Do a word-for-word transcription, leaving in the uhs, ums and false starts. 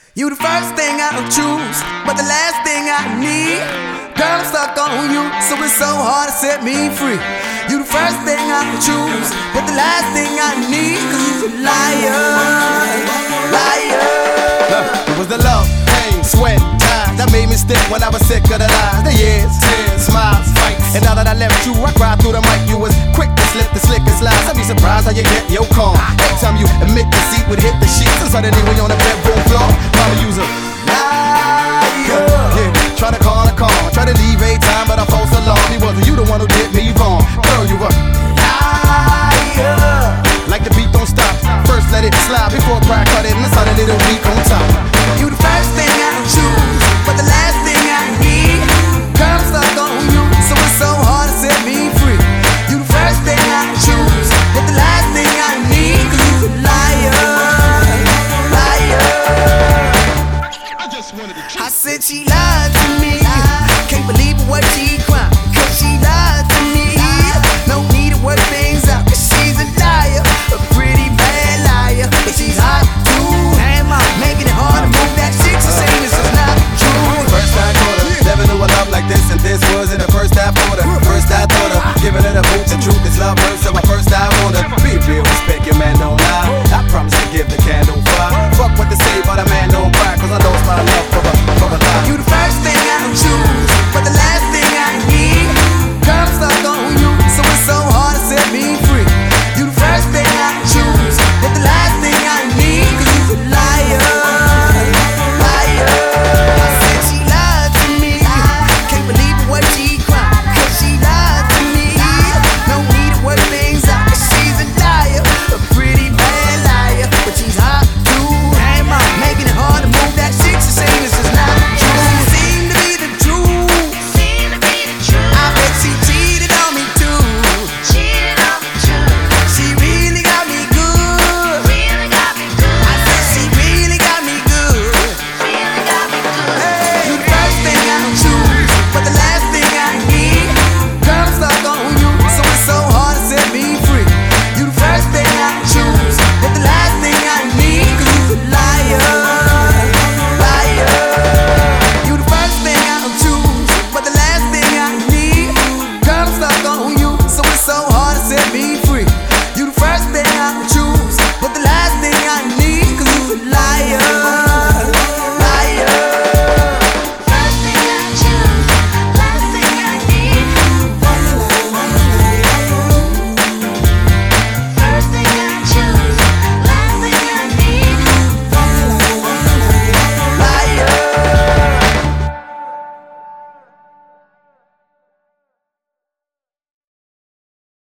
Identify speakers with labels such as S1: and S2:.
S1: You the first thing I choose, but the last thing I need. Girl, I'm stuck on you, so it's so hard to set me free. You the first thing I choose, but the last thing I need. Cause you's a liar, liar.
S2: It was the love, pain, sweat, time that made me stick when I was sick of the lies. The years, tears, smiles, fights. And now that I left you, I cried through the mic. You was quick to slip the slickest lies. I'd be surprised how you get your calm. Every time you admit defeat would hit the sheets. And suddenly we on the bedroom floor. Mama use a liar. Yeah, try to call a call, try to leave a time, but I false alarm. It wasn't you the one who did me wrong. Girl, you were liar. Like the beat don't stop. First let it slide before pride cut it, and it's suddenly the week on top.
S1: You the first thing I choose, but the last thing I need. Girl, I'm stuck on you, so it's so hard to set me free. You the first thing I choose, but the last thing I need. Cause you's a liar, liar. I said she lied to me. Can't believe what she cried.